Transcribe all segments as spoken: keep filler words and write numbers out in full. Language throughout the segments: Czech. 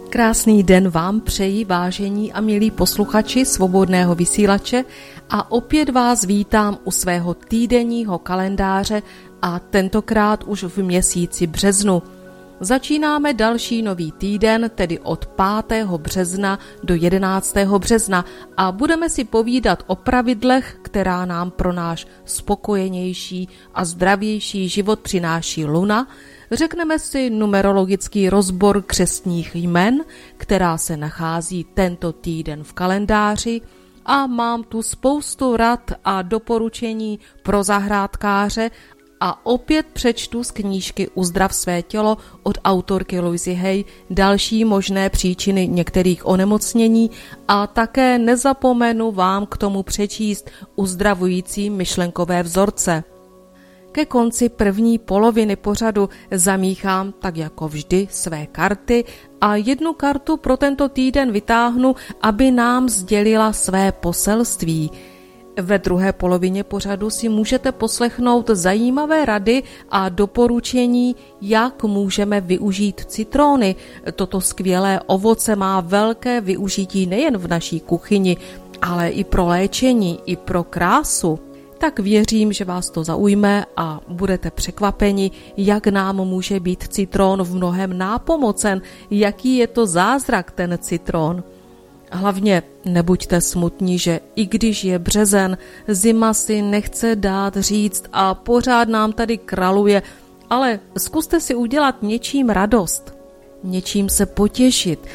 Krásný den vám přeji, vážení a milí posluchači Svobodného vysílače, a opět vás vítám u svého týdenního kalendáře a tentokrát už v měsíci březnu. Začínáme další nový týden, tedy od pátého března do jedenáctého března, a budeme si povídat o pravidlech, která nám pro náš spokojenější a zdravější život přináší luna. Řekneme si numerologický rozbor křestních jmen, která se nachází tento týden v kalendáři, a mám tu spoustu rad a doporučení pro zahrádkáře a opět přečtu z knížky Uzdrav své tělo od autorky Louisy Hay další možné příčiny některých onemocnění a také nezapomenu vám k tomu přečíst uzdravující myšlenkové vzorce. Ke konci první poloviny pořadu zamíchám tak jako vždy své karty a jednu kartu pro tento týden vytáhnu, aby nám sdělila své poselství. Ve druhé polovině pořadu si můžete poslechnout zajímavé rady a doporučení, jak můžeme využít citróny. Toto skvělé ovoce má velké využití nejen v naší kuchyni, ale i pro léčení, i pro krásu. Tak věřím, že vás to zaujme a budete překvapeni, jak nám může být citron v mnohem nápomocen, jaký je to zázrak ten citron. Hlavně nebuďte smutní, že i když je březen, zima si nechce dát říct a pořád nám tady kraluje, ale zkuste si udělat něčím radost, něčím se potěšit.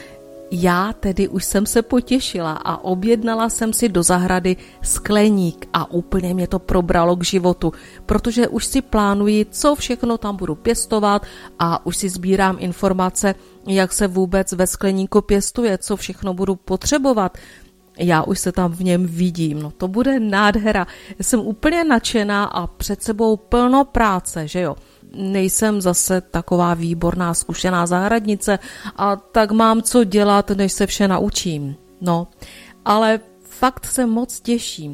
Já tedy už jsem se potěšila a objednala jsem si do zahrady skleník a úplně mě to probralo k životu, protože už si plánuji, co všechno tam budu pěstovat a už si sbírám informace, jak se vůbec ve skleníku pěstuje, co všechno budu potřebovat. Já už se tam v něm vidím, no to bude nádhera. Jsem úplně nadšená a před sebou plno práce, že jo. Nejsem zase taková výborná zkušená zahradnice a tak mám co dělat, než se vše naučím. No, ale fakt se moc těším.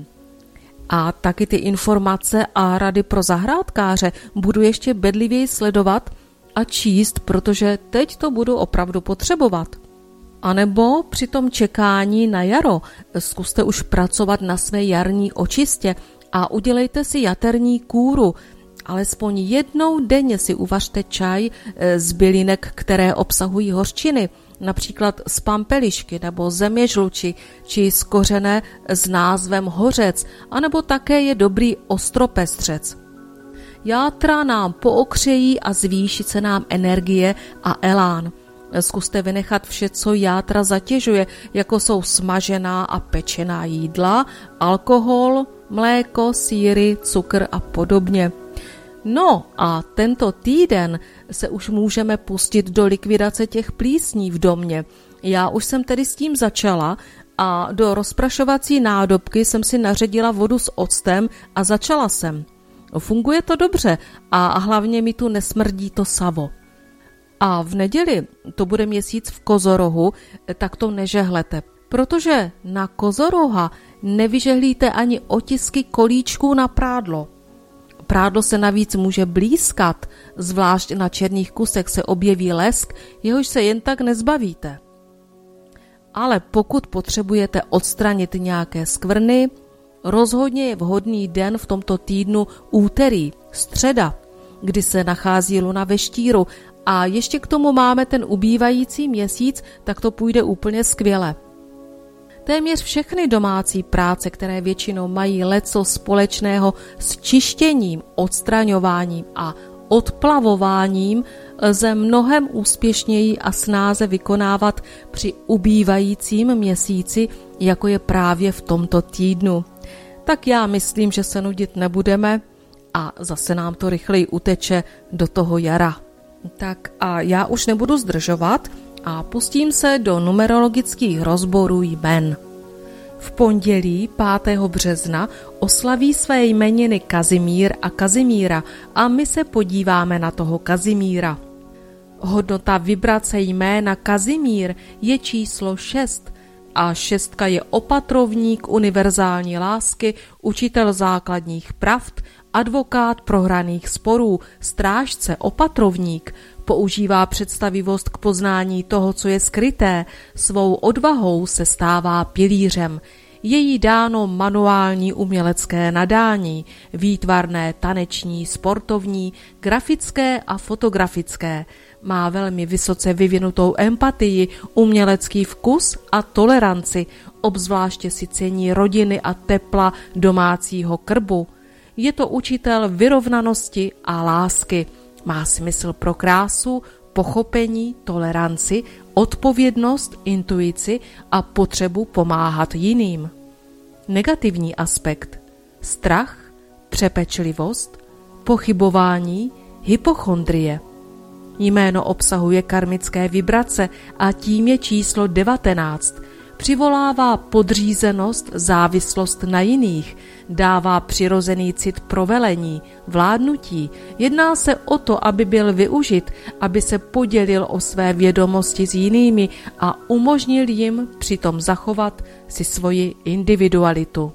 A taky ty informace a rady pro zahrádkáře budu ještě bedlivěji sledovat a číst, protože teď to budu opravdu potřebovat. A nebo při tom čekání na jaro zkuste už pracovat na své jarní očistě a udělejte si jaterní kůru. Alespoň jednou denně si uvařte čaj z bylinek, které obsahují hořčiny, například z pampelišky nebo zeměžluči, či z kořene s názvem hořec, anebo také je dobrý ostropestřec. Játra nám pookřejí a zvýší se nám energie a elán. Zkuste vynechat vše, co játra zatěžuje, jako jsou smažená a pečená jídla, alkohol, mléko, sýry, cukr a podobně. No a tento týden se už můžeme pustit do likvidace těch plísní v domě. Já už jsem tedy s tím začala a do rozprašovací nádobky jsem si naředila vodu s octem a začala jsem. Funguje to dobře a hlavně mi tu nesmrdí to savo. A v neděli, to bude měsíc v kozorohu, tak to nežehlete, protože na kozoroha nevyžehlíte ani otisky kolíčků na prádlo. Prádlo se navíc může blízkat, zvlášť na černých kusech se objeví lesk, jehož se jen tak nezbavíte. Ale pokud potřebujete odstranit nějaké skvrny, rozhodně je vhodný den v tomto týdnu úterý, středa, kdy se nachází luna ve štíru a ještě k tomu máme ten ubývající měsíc, tak to půjde úplně skvěle. Téměř všechny domácí práce, které většinou mají leco společného s čištěním, odstraňováním a odplavováním, lze mnohem úspěšněji a snáze vykonávat při ubývajícím měsíci, jako je právě v tomto týdnu. Tak já myslím, že se nudit nebudeme a zase nám to rychleji uteče do toho jara. Tak a já už nebudu zdržovat a pustím se do numerologických rozborů jmen. V pondělí pátého března oslaví své jmeniny Kazimír a Kazimíra a my se podíváme na toho Kazimíra. Hodnota vibrace jména Kazimír je číslo šest a šestka je opatrovník univerzální lásky, učitel základních pravd, advokát prohraných sporů, strážce, opatrovník, používá představivost k poznání toho, co je skryté, svou odvahou se stává pilířem. Je jí dáno manuální umělecké nadání, výtvarné, taneční, sportovní, grafické a fotografické. Má velmi vysoce vyvinutou empatii, umělecký vkus a toleranci, obzvláště si cení rodiny a tepla domácího krbu. Je to učitel vyrovnanosti a lásky. Má smysl pro krásu, pochopení, toleranci, odpovědnost, intuici a potřebu pomáhat jiným. Negativní aspekt: strach, přepečlivost, pochybování, hypochondrie. Jméno obsahuje karmické vibrace a tím je číslo devatenáct. Přivolává podřízenost, závislost na jiných, dává přirozený cit pro velení, vládnutí. Jedná se o to, aby byl využit, aby se podělil o své vědomosti s jinými a umožnil jim přitom zachovat si svoji individualitu.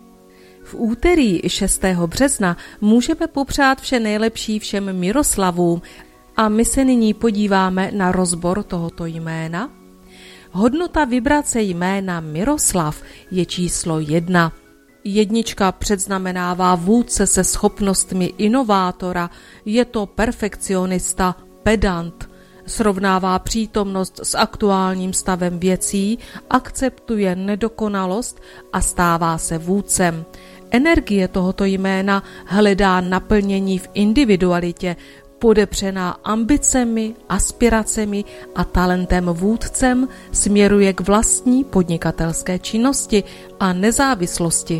V úterý šestého března můžeme popřát vše nejlepší všem Miroslavům a my se nyní podíváme na rozbor tohoto jména. Hodnota vibrace jména Miroslav je číslo jedna. Jednička předznamenává vůdce se schopnostmi inovátora, je to perfekcionista, pedant. Srovnává přítomnost s aktuálním stavem věcí, akceptuje nedokonalost a stává se vůdcem. Energie tohoto jména hledá naplnění v individualitě, podepřená ambicemi, aspiracemi a talentem vůdcem, směruje k vlastní podnikatelské činnosti a nezávislosti.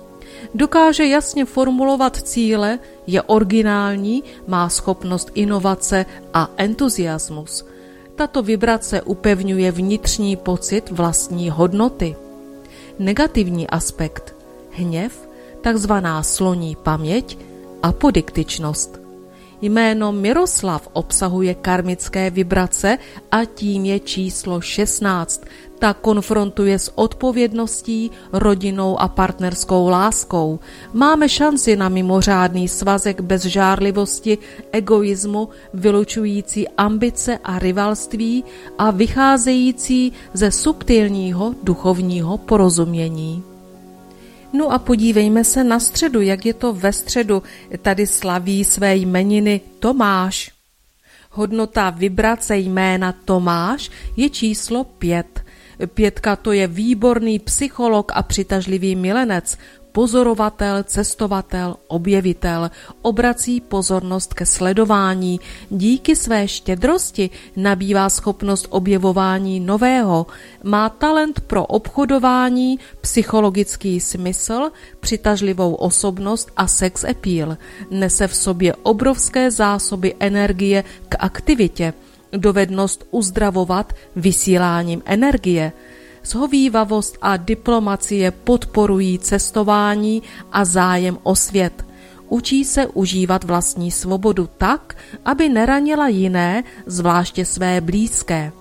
Dokáže jasně formulovat cíle, je originální, má schopnost inovace a entuziasmus. Tato vibrace upevňuje vnitřní pocit vlastní hodnoty. Negativní aspekt: hněv, takzvaná sloní paměť a podiktičnost. Jméno Miroslav obsahuje karmické vibrace a tím je číslo šestnáct. Ta konfrontuje s odpovědností, rodinou a partnerskou láskou. Máme šanci na mimořádný svazek bez žárlivosti, egoismu, vylučující ambice a rivalství a vycházející ze subtilního duchovního porozumění. No a podívejme se na středu, jak je to ve středu. Tady slaví své jmeniny Tomáš. Hodnota vibrace jména Tomáš je číslo pět. Pětka to je výborný psycholog a přitažlivý milenec, pozorovatel, cestovatel, objevitel, obrací pozornost ke sledování. Díky své štědrosti nabývá schopnost objevování nového, má talent pro obchodování, psychologický smysl, přitažlivou osobnost a sex appeal. Nese v sobě obrovské zásoby energie k aktivitě, dovednost uzdravovat vysíláním energie. Shovívavost a diplomacie podporují cestování a zájem o svět. Učí se užívat vlastní svobodu tak, aby neranila jiné, zvláště své blízké.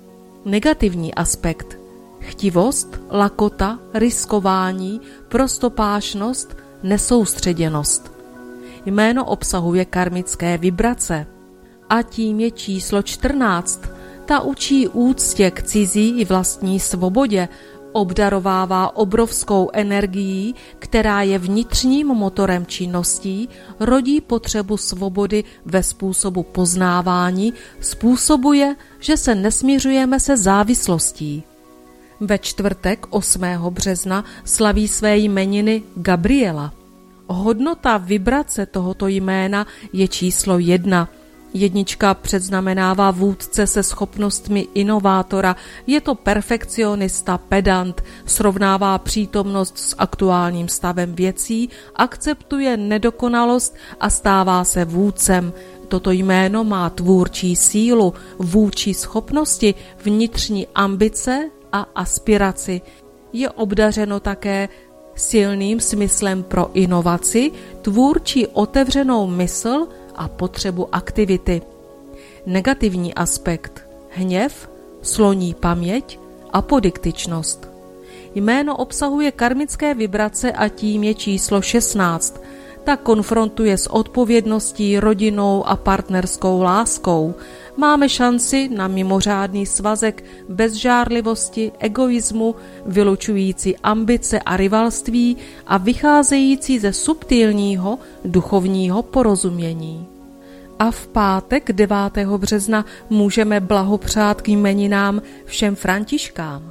Negativní aspekt: chtivost, lakota, riskování, prostopášnost, nesoustředěnost. Jméno obsahuje karmické vibrace a tím je číslo čtrnáct. Ta učí úctě k cizí i vlastní svobodě, obdarovává obrovskou energií, která je vnitřním motorem činností, rodí potřebu svobody ve způsobu poznávání, způsobuje, že se nesměřujeme se závislostí. Ve čtvrtek osmého března slaví své jmeniny Gabriela. Hodnota vibrace tohoto jména je číslo jedna. Jednička předznamenává vůdce se schopnostmi inovátora, je to perfekcionista, pedant, srovnává přítomnost s aktuálním stavem věcí, akceptuje nedokonalost a stává se vůdcem. Toto jméno má tvůrčí sílu, vůdčí schopnosti, vnitřní ambice a aspiraci. Je obdařeno také silným smyslem pro inovaci, tvůrčí otevřenou mysl a potřebu aktivity. Negativní aspekt: hněv, sloní paměť a podiktičnost. Jméno obsahuje karmické vibrace a tím je číslo šestnáct. Ta konfrontuje s odpovědností, rodinou a partnerskou láskou. máme šanci na mimořádný svazek bezžárlivosti, egoismu, vylučující ambice a rivalství a vycházející ze subtilního duchovního porozumění. A v pátek devátého března můžeme blahopřát k jmeninám všem Františkám.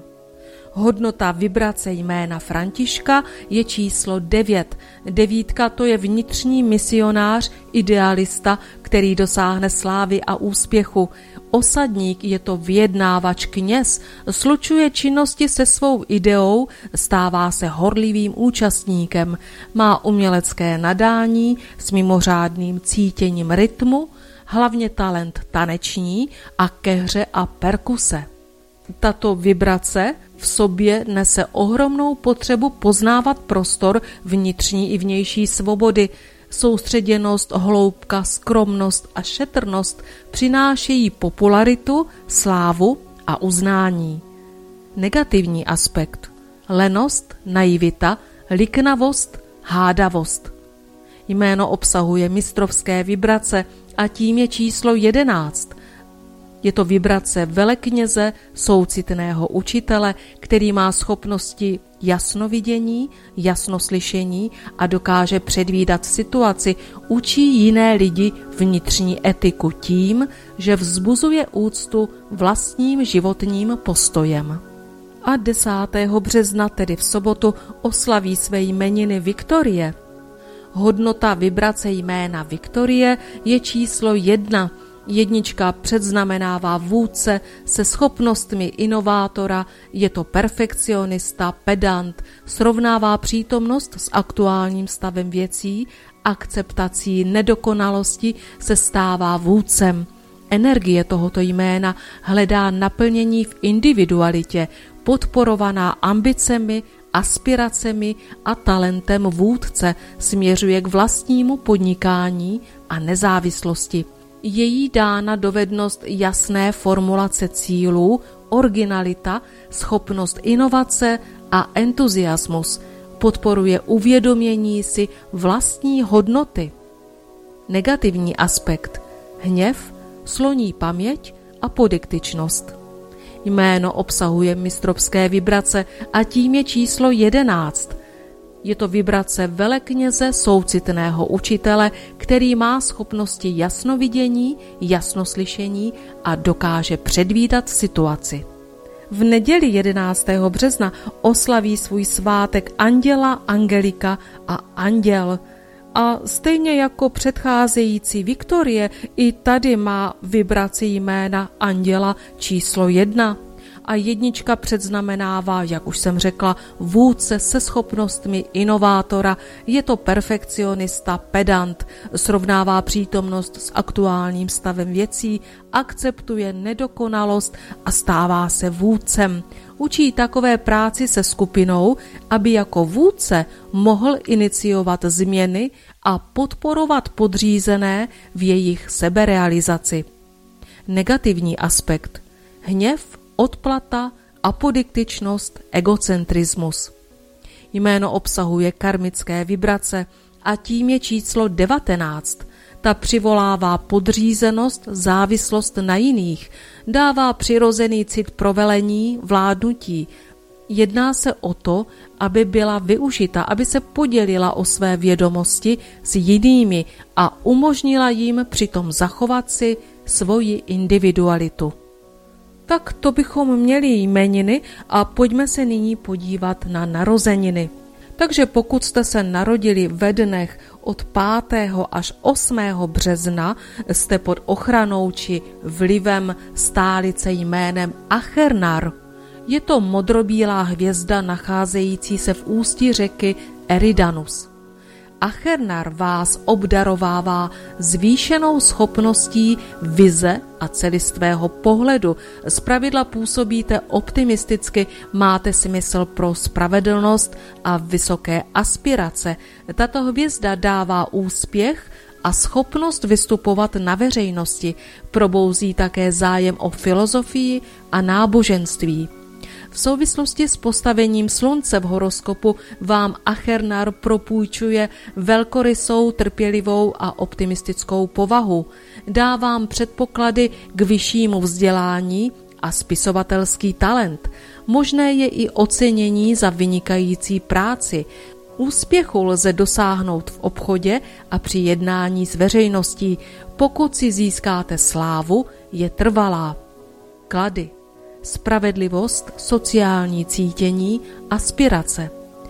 Hodnota vibrace jména Františka je číslo devět. Devítka to je vnitřní misionář, idealista, který dosáhne slávy a úspěchu. Osadník je to vyjednávač, kněz, slučuje činnosti se svou ideou, stává se horlivým účastníkem, má umělecké nadání s mimořádným cítěním rytmu, hlavně talent taneční a ke hře a perkuse. Tato vibrace v sobě nese ohromnou potřebu poznávat prostor vnitřní i vnější svobody. Soustředěnost, hloubka, skromnost a šetrnost přinášejí popularitu, slávu a uznání. Negativní aspekt: lenost, naivita, liknavost, hádavost. Jméno obsahuje mistrovské vibrace a tím je číslo jedenáct. Je to vibrace velekněze, soucitného učitele, který má schopnosti jasnovidění, jasnoslyšení a dokáže předvídat situaci, učí jiné lidi vnitřní etiku tím, že vzbuzuje úctu vlastním životním postojem. A desátého března, tedy v sobotu, oslaví své jmeniny Viktorie. Hodnota vibrace jména Viktorie je číslo jedna. Jednička předznamenává vůdce se schopnostmi inovátora, je to perfekcionista, pedant, srovnává přítomnost s aktuálním stavem věcí, akceptací nedokonalosti se stává vůdcem. Energie tohoto jména hledá naplnění v individualitě, podporovaná ambicemi, aspiracemi a talentem vůdce, směřuje k vlastnímu podnikání a nezávislosti. Je jí dána dovednost jasné formulace cílů, originalita, schopnost inovace a entuziasmus. Podporuje uvědomění si vlastní hodnoty. Negativní aspekt: hněv, sloní paměť a podiktičnost. Jméno obsahuje mistrovské vibrace a tím je číslo jedenáct. Je to vibrace velekněze, soucitného učitele, který má schopnosti jasnovidění, jasnoslyšení a dokáže předvídat situaci. V neděli jedenáctého března oslaví svůj svátek Anděla, Angelika a Anděl. A stejně jako předcházející Viktorie, i tady má vibraci jména Anděla číslo jedna. A jednička předznamenává, jak už jsem řekla, vůdce se schopnostmi inovátora, je to perfekcionista, pedant, srovnává přítomnost s aktuálním stavem věcí, akceptuje nedokonalost a stává se vůdcem. Učí takové práci se skupinou, aby jako vůdce mohl iniciovat změny a podporovat podřízené v jejich seberealizaci. Negativní aspekt: hněv, odplata, apodiktičnost, egocentrismus. Jméno obsahuje karmické vibrace a tím je číslo devatenáct. Ta přivolává podřízenost, závislost na jiných, dává přirozený cit pro velení, vládnutí. Jedná se o to, aby byla využita, aby se podělila o své vědomosti s jinými a umožnila jim přitom zachovat si svoji individualitu. Tak to bychom měli jmeniny a pojďme se nyní podívat na narozeniny. Takže pokud jste se narodili ve dnech od pátého až osmého března, jste pod ochranou či vlivem stálice jménem Achernar. Je to modrobílá hvězda nacházející se v ústí řeky Eridanus. Achernar vás obdarovává zvýšenou schopností vize a celistvého pohledu. Zpravidla působíte optimisticky, máte smysl pro spravedlnost a vysoké aspirace. Tato hvězda dává úspěch a schopnost vystupovat na veřejnosti. Probouzí také zájem o filozofii a náboženství. V souvislosti s postavením slunce v horoskopu vám Achernar propůjčuje velkorysou, trpělivou a optimistickou povahu. Dá vám předpoklady k vyššímu vzdělání a spisovatelský talent. Možné je i ocenění za vynikající práci. Úspěchu lze dosáhnout v obchodě a při jednání s veřejností. Pokud si získáte slávu, je trvalá. Klady. Spravedlivost, sociální cítění, aspirace.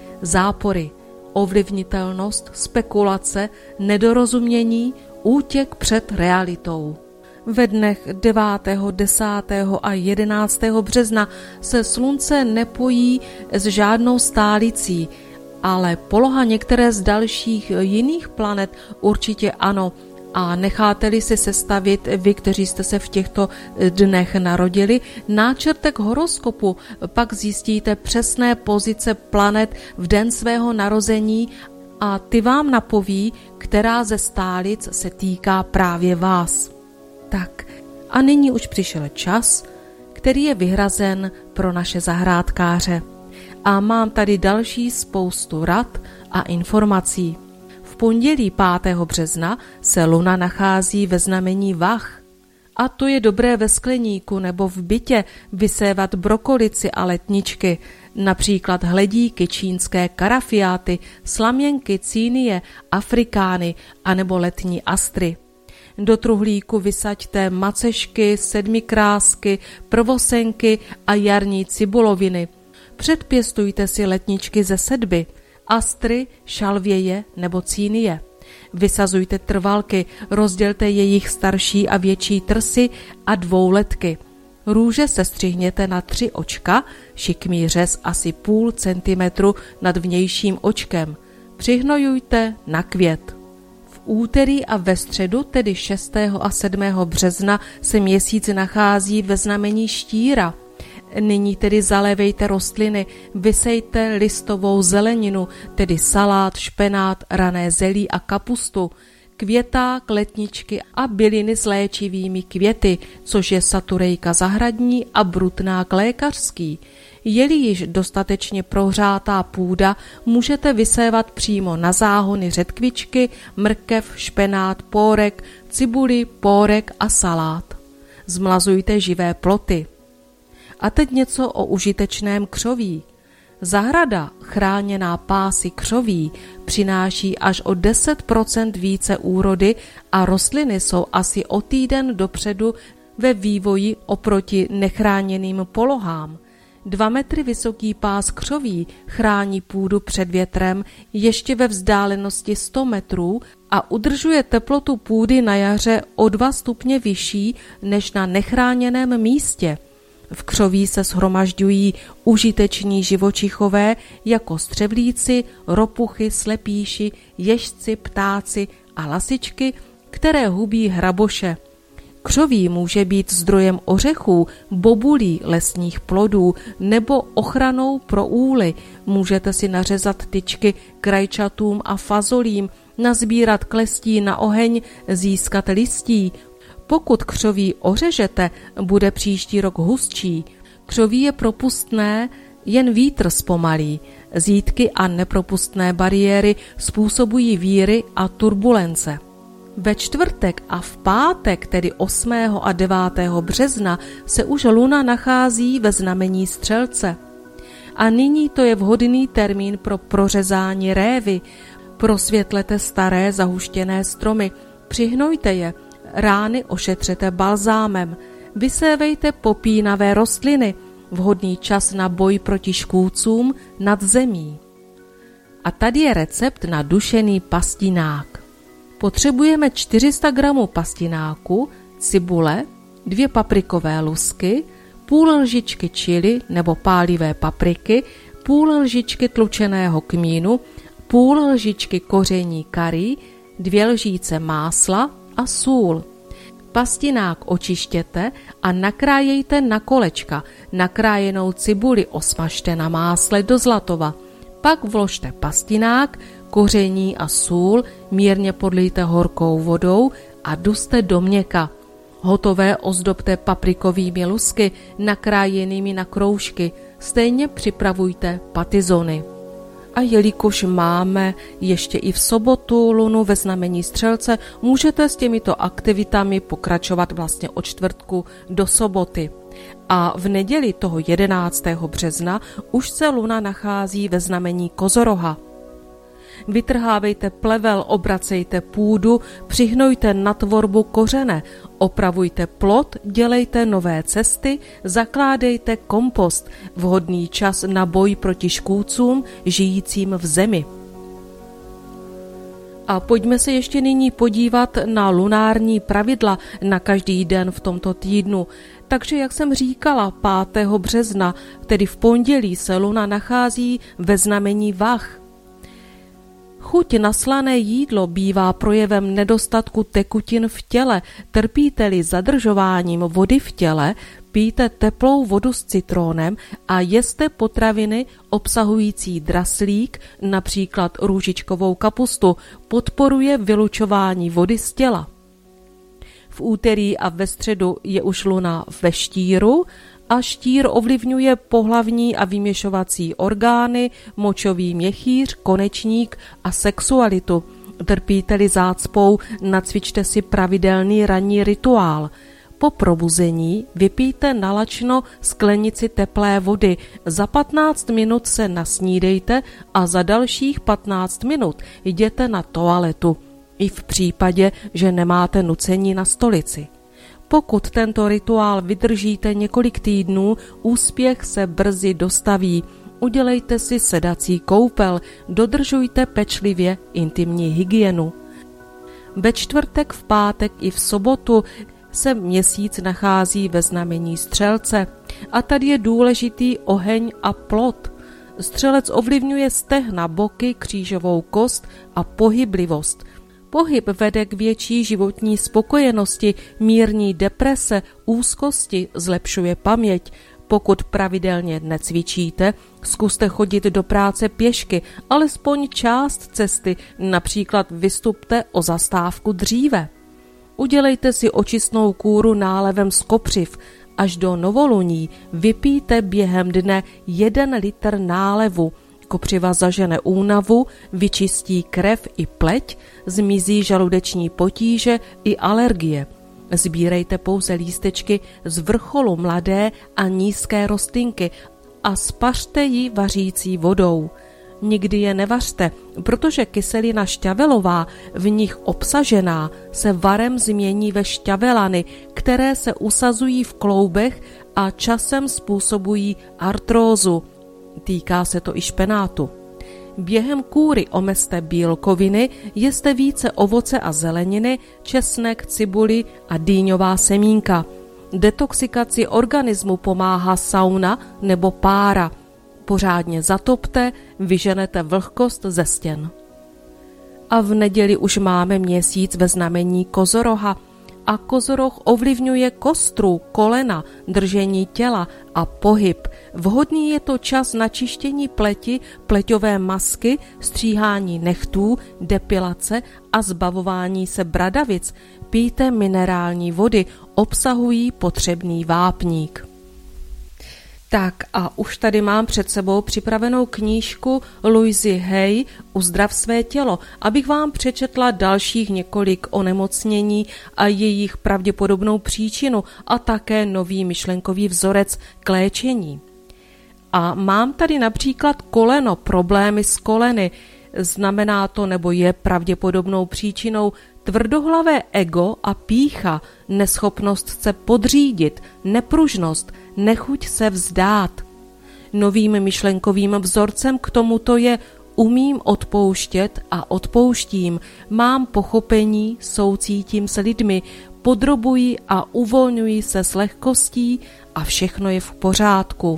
Zápory. Ovlivnitelnost, spekulace, nedorozumění, útěk před realitou. Ve dnech devátého, desátého a jedenáctého března se slunce nepojí s žádnou stálicí, ale poloha některé z dalších jiných planet určitě ano. A necháte-li si sestavit vy, kteří jste se v těchto dnech narodili, náčrtek horoskopu, pak zjistíte přesné pozice planet v den svého narození a ty vám napoví, která ze stálic se týká právě vás. Tak a nyní už přišel čas, který je vyhrazen pro naše zahrádkáře. A mám tady další spoustu rad a informací. V pondělí pátého března se luna nachází ve znamení Vach. A to je dobré ve skleníku nebo v bytě vysévat brokolici a letničky, například hledíky, čínské karafiáty, slaměnky, cínie, afrikány anebo letní astry. Do truhlíku vysaďte macešky, sedmikrásky, prvosenky a jarní cibuloviny. Předpěstujte si letničky ze sedby, astry, šalvěje nebo cínie. Vysazujte trvalky, rozdělte jejich starší a větší trsy a dvouletky. Růže sestřihněte na tři očka, šikmý řez asi půl centimetru nad vnějším očkem. Přihnojujte na květ. V úterý a ve středu, tedy šestého a sedmého března, se měsíc nachází ve znamení Štíra. Nyní tedy zalévejte rostliny, vysejte listovou zeleninu, tedy salát, špenát, rané zelí a kapustu, květák, letničky a byliny s léčivými květy, což je saturejka zahradní a brutnák lékařský. Je-li již dostatečně prohřátá půda, můžete vysévat přímo na záhony řetkvičky, mrkev, špenát, pórek, cibuli, pórek a salát. Zmlazujte živé ploty. A teď něco o užitečném křoví. Zahrada, chráněná pásy křoví, přináší až o deset procent více úrody a rostliny jsou asi o týden dopředu ve vývoji oproti nechráněným polohám. Dva metry vysoký pás křoví chrání půdu před větrem ještě ve vzdálenosti sto metrů a udržuje teplotu půdy na jaře o dva stupně vyšší než na nechráněném místě. V křoví se shromažďují užiteční živočichové jako střevlíci, ropuchy, slepíši, ježci, ptáci a lasičky, které hubí hraboše. Křoví může být zdrojem ořechů, bobulí, lesních plodů nebo ochranou pro úly. Můžete si nařezat tyčky k rajčatům a fazolím, nazbírat klestí na oheň, získat listí. Pokud křoví ořežete, bude příští rok hustší. Křoví je propustné, jen vítr zpomalí. Zítky a nepropustné bariéry způsobují víry a turbulence. Ve čtvrtek a v pátek, tedy osmého a devátého března, se už luna nachází ve znamení Střelce. A nyní to je vhodný termín pro prořezání révy. Prosvětlete staré zahuštěné stromy, přihnojte je, rány ošetřete balzámem, vysévejte popínavé rostliny, vhodný čas na boj proti škůdcům nad zemí. A tady je recept na dušený pastinák. Potřebujeme čtyři sta gramů pastináku, cibule, dvě paprikové lusky, půl lžičky chili nebo pálivé papriky, půl lžičky tlučeného kmínu, půl lžičky koření kari, dvě lžíce másla a sůl. Pastinák očištěte a nakrájejte na kolečka. Nakrájenou cibuli osmažte na másle do zlatova. Pak vložte pastinák, koření a sůl, mírně podlijte horkou vodou a duste do měka. Hotové ozdobte paprikovými lusky nakrájenými na kroužky. Stejně připravujte patizony. A jelikož máme ještě i v sobotu lunu ve znamení Střelce, můžete s těmito aktivitami pokračovat vlastně od čtvrtku do soboty. A v neděli toho jedenáctého března už se luna nachází ve znamení Kozoroha. Vytrhávejte plevel, obracejte půdu, přihnojte na tvorbu kořene, opravujte plot, dělejte nové cesty, zakládejte kompost, vhodný čas na boj proti škůdcům žijícím v zemi. A pojďme se ještě nyní podívat na lunární pravidla na každý den v tomto týdnu. Takže, jak jsem říkala, pátého března, tedy v pondělí, se luna nachází ve znamení Vah. Chuť na slané jídlo bývá projevem nedostatku tekutin v těle. Trpíte-li zadržováním vody v těle, pijte teplou vodu s citrónem a jeste potraviny obsahující draslík, například růžičkovou kapustu, podporuje vylučování vody z těla. V úterý a ve středu je už luna ve štíru a štír ovlivňuje pohlavní a vyměšovací orgány, močový měchýř, konečník a sexualitu. Trpíte-li zácpou, nacvičte si pravidelný ranní rituál. Po probuzení vypijte nalačno sklenici teplé vody, za patnáct minut se nasnídejte a za dalších patnáct minut jděte na toaletu, i v případě, že nemáte nucení na stolici. Pokud tento rituál vydržíte několik týdnů, úspěch se brzy dostaví. Udělejte si sedací koupel, dodržujte pečlivě intimní hygienu. Ve čtvrtek, v pátek i v sobotu se měsíc nachází ve znamení Střelce a tady je důležitý oheň a plot. Střelec ovlivňuje stehna, boky, křížovou kost a pohyblivost. Pohyb vede k větší životní spokojenosti, mírní deprese, úzkosti, zlepšuje paměť. Pokud pravidelně necvičíte, zkuste chodit do práce pěšky, alespoň část cesty, například vystupte o zastávku dříve. Udělejte si očistnou kúru nálevem z kopřiv. Až do novoluní vypijte během dne jeden litr nálevu. Kopřiva zažene únavu, vyčistí krev i pleť, zmizí žaludeční potíže i alergie. Sbírejte pouze lístečky z vrcholu mladé a nízké rostlinky a spařte ji vařící vodou. Nikdy je nevařte, protože kyselina šťavelová v nich obsažená se varem změní ve šťavelany, které se usazují v kloubech a časem způsobují artrózu. Týká se to i špenátu. Během kúry omezte bílkoviny, jeste více ovoce a zeleniny, česnek, cibuli a dýňová semínka. Detoxikaci organismu pomáhá sauna nebo pára. Pořádně zatopte, vyženete vlhkost ze stěn. A v neděli už máme měsíc ve znamení Kozoroha a Kozoroh ovlivňuje kostru, kolena, držení těla a pohyb. Vhodný je to čas na čištění pleti, pleťové masky, stříhání nechtů, depilace a zbavování se bradavic. Pijte minerální vody, obsahují potřebný vápník. Tak a už tady mám před sebou připravenou knížku Louisy Hay Uzdrav své tělo, abych vám přečetla dalších několik onemocnění a jejich pravděpodobnou příčinu a také nový myšlenkový vzorec k léčení. A mám tady například koleno, problémy s koleny, znamená to nebo je pravděpodobnou příčinou tvrdohlavé ego a pýcha, neschopnost se podřídit, nepružnost, nechuť se vzdát. Novým myšlenkovým vzorcem k tomuto je umím odpouštět a odpouštím, mám pochopení, soucítím s lidmi, podrobuji a uvolňuji se s lehkostí a všechno je v pořádku.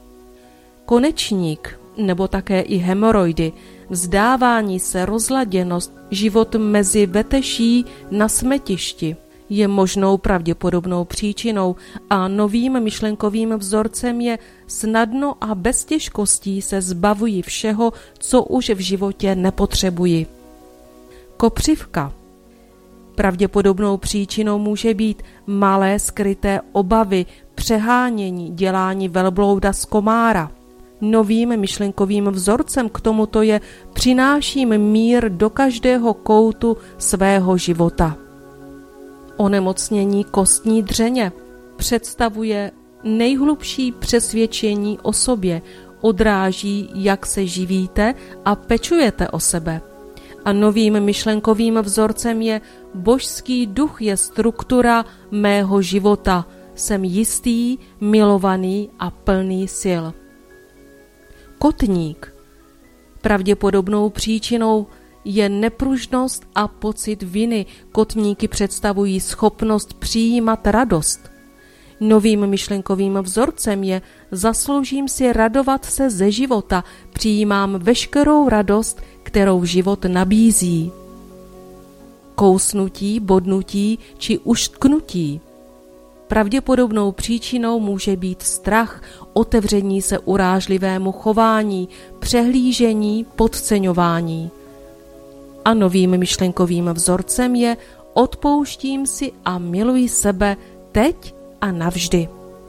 Konečník, nebo také i hemoroidy, vzdávání se, rozladěnost, život mezi veteší na smetišti je možnou pravděpodobnou příčinou a novým myšlenkovým vzorcem je snadno a bez těžkostí se zbavuji všeho, co už v životě nepotřebuji. Kopřivka. Pravděpodobnou příčinou může být malé skryté obavy, přehánění, dělání velblouda z komára. Novým myšlenkovým vzorcem k tomuto je přináším mír do každého koutu svého života. Onemocnění kostní dřeně představuje nejhlubší přesvědčení o sobě, odráží, jak se živíte a pečujete o sebe. A novým myšlenkovým vzorcem je božský duch je struktura mého života. Jsem jistý, milovaný a plný sil. Kotník. Pravděpodobnou příčinou je nepružnost a pocit viny. Kotníky představují schopnost přijímat radost. Novým myšlenkovým vzorcem je zasloužím si radovat se ze života, přijímám veškerou radost, kterou život nabízí. Kousnutí, bodnutí či uštknutí. Pravděpodobnou příčinou může být strach, otevření se urážlivému chování, přehlížení, podceňování. A novým myšlenkovým vzorcem je odpouštím si a miluji sebe teď a navždy.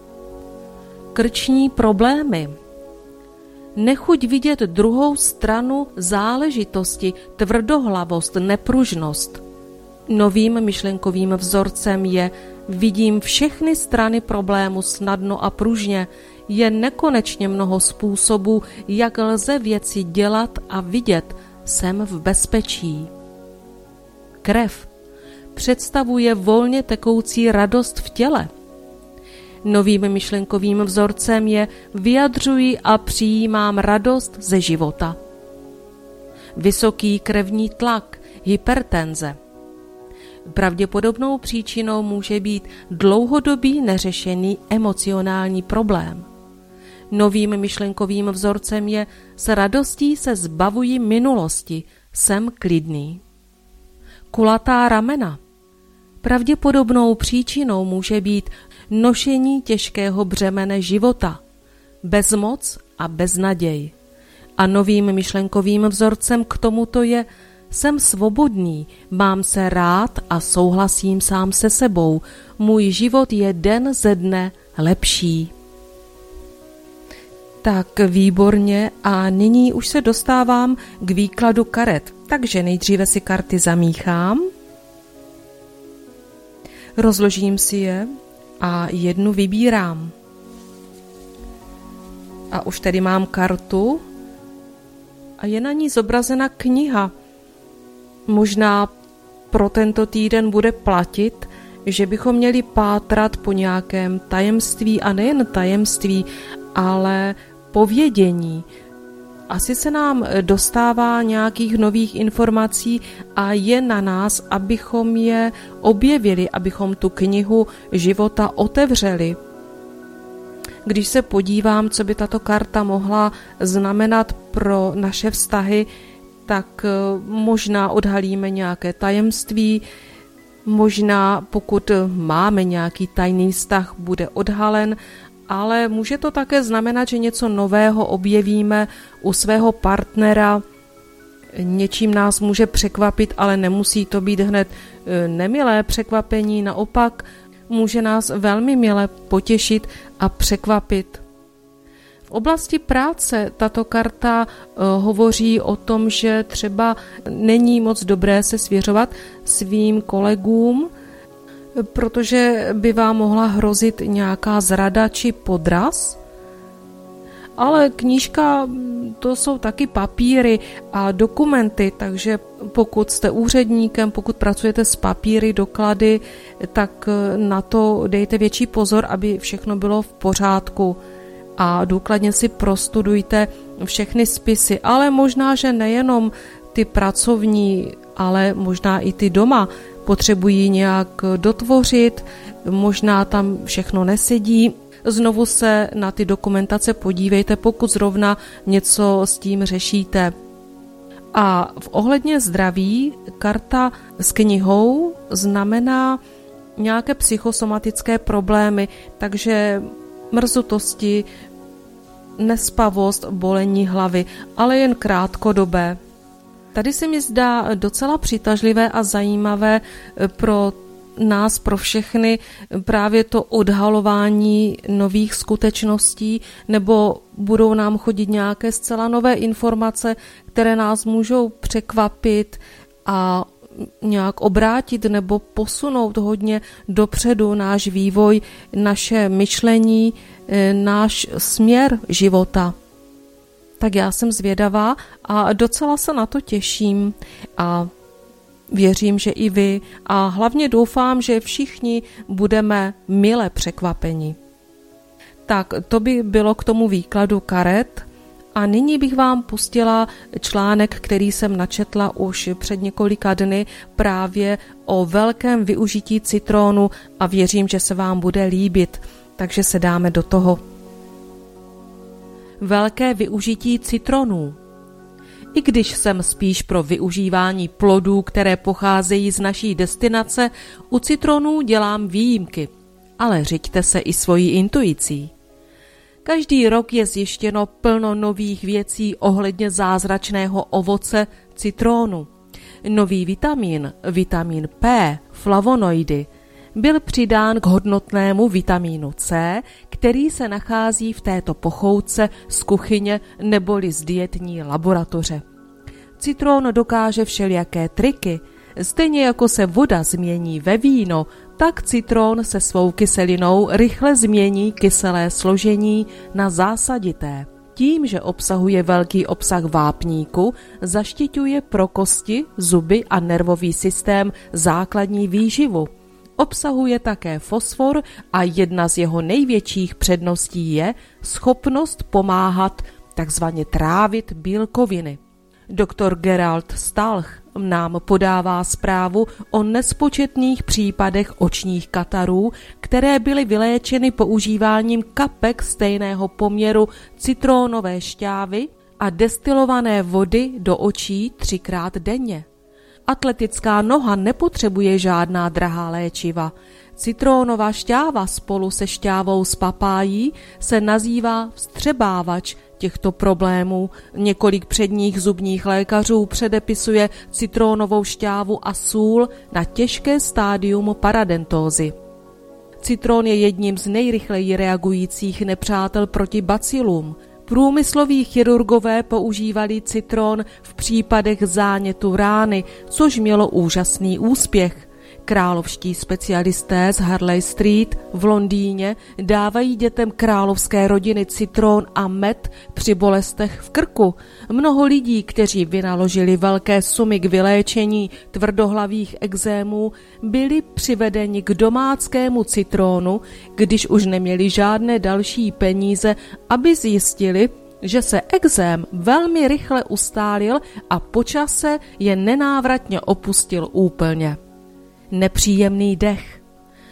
Krční problémy. Nechuť vidět druhou stranu záležitosti, tvrdohlavost, nepružnost. Novým myšlenkovým vzorcem je vidím všechny strany problému snadno a pružně. Je nekonečně mnoho způsobů, jak lze věci dělat a vidět. Jsem v bezpečí. Krev představuje volně tekoucí radost v těle. Novým myšlenkovým vzorcem je vyjadřuji a přijímám radost ze života. Vysoký krevní tlak, hypertenze. Pravděpodobnou příčinou může být dlouhodobý neřešený emocionální problém. Novým myšlenkovým vzorcem je s radostí se zbavuji minulosti, jsem klidný. Kulatá ramena. Pravděpodobnou příčinou může být nošení těžkého břemene života, bezmoc a beznaděj. A novým myšlenkovým vzorcem k tomuto je jsem svobodný, mám se rád a souhlasím sám se sebou. Můj život je den ze dne lepší. Tak výborně a nyní už se dostávám k výkladu karet. Takže nejdříve si karty zamíchám, rozložím si je a jednu vybírám. A už tady mám kartu a je na ní zobrazena kniha. Možná pro tento týden bude platit, že bychom měli pátrat po nějakém tajemství a nejen tajemství, ale povědění. Asi se nám dostává nějakých nových informací a je na nás, abychom je objevili, abychom tu knihu života otevřeli. Když se podívám, co by tato karta mohla znamenat pro naše vztahy, tak možná odhalíme nějaké tajemství, možná pokud máme nějaký tajný vztah, bude odhalen, ale může to také znamenat, že něco nového objevíme u svého partnera, něčím nás může překvapit, ale nemusí to být hned nemilé překvapení, naopak může nás velmi mile potěšit a překvapit. V oblasti práce tato karta hovoří o tom, že třeba není moc dobré se svěřovat svým kolegům, protože by vám mohla hrozit nějaká zrada či podraz. Ale knížka, to jsou taky papíry a dokumenty, takže pokud jste úředníkem, pokud pracujete s papíry, doklady, tak na to dejte větší pozor, aby všechno bylo v pořádku a důkladně si prostudujte všechny spisy, ale možná, že nejenom ty pracovní, ale možná i ty doma potřebují nějak dotvořit, možná tam všechno nesedí. Znovu se na ty dokumentace podívejte, pokud zrovna něco s tím řešíte. A v ohledně zdraví karta s knihou znamená nějaké psychosomatické problémy, takže mrzutosti, nespavost, bolení hlavy, ale jen krátkodobé. Tady se mi zdá docela přitažlivé a zajímavé pro nás pro všechny právě to odhalování nových skutečností, nebo budou nám chodit nějaké zcela nové informace, které nás můžou překvapit a nějak obrátit nebo posunout hodně dopředu náš vývoj, naše myšlení, náš směr života. Tak já jsem zvědavá a docela se na to těším a věřím, že i vy, a hlavně doufám, že všichni budeme mile překvapeni. Tak to by bylo k tomu výkladu karet a nyní bych vám pustila článek, který jsem načetla už před několika dny právě o velkém využití citronu a věřím, že se vám bude líbit, takže se dáme do toho. Velké využití citronů. I když jsem spíš pro využívání plodů, které pocházejí z naší destinace, u citronů dělám výjimky, ale řiďte se i svojí intuicí. Každý rok je zjištěno plno nových věcí ohledně zázračného ovoce citronu. Nový vitamin, vitamin P, flavonoidy, byl přidán k hodnotnému vitamínu C, který se nachází v této pochoutce z kuchyně neboli z dietní laboratoře. Citron dokáže všelijaké triky. Stejně jako se voda změní ve víno, tak citron se svou kyselinou rychle změní kyselé složení na zásadité. Tím, že obsahuje velký obsah vápníku, zaštiťuje pro kosti, zuby a nervový systém základní výživu. Obsahuje také fosfor a jedna z jeho největších předností je schopnost pomáhat takzvaně trávit bílkoviny. Doktor Gerald Stalch nám podává zprávu o nespočetných případech očních katarů, které byly vyléčeny používáním kapek stejného poměru citronové šťávy a destilované vody do očí třikrát denně. Atletická noha nepotřebuje žádná drahá léčiva. Citronová šťáva spolu se šťávou z papájí se nazývá vstřebávač těchto problémů. Několik předních zubních lékařů předepisuje citronovou šťávu a sůl na těžké stádium paradontózy. Citron je jedním z nejrychleji reagujících nepřátel proti bacilům. Průmysloví chirurgové používali citron v případech zánětu rány, což mělo úžasný úspěch. Královští specialisté z Harley Street v Londýně dávají dětem královské rodiny citron a med při bolestech v krku. Mnoho lidí, kteří vynaložili velké sumy k vyléčení tvrdohlavých ekzémů, byli přivedeni k domáckému citronu, když už neměli žádné další peníze, aby zjistili, že se ekzém velmi rychle ustálil a po čase je nenávratně opustil úplně. Nepříjemný dech.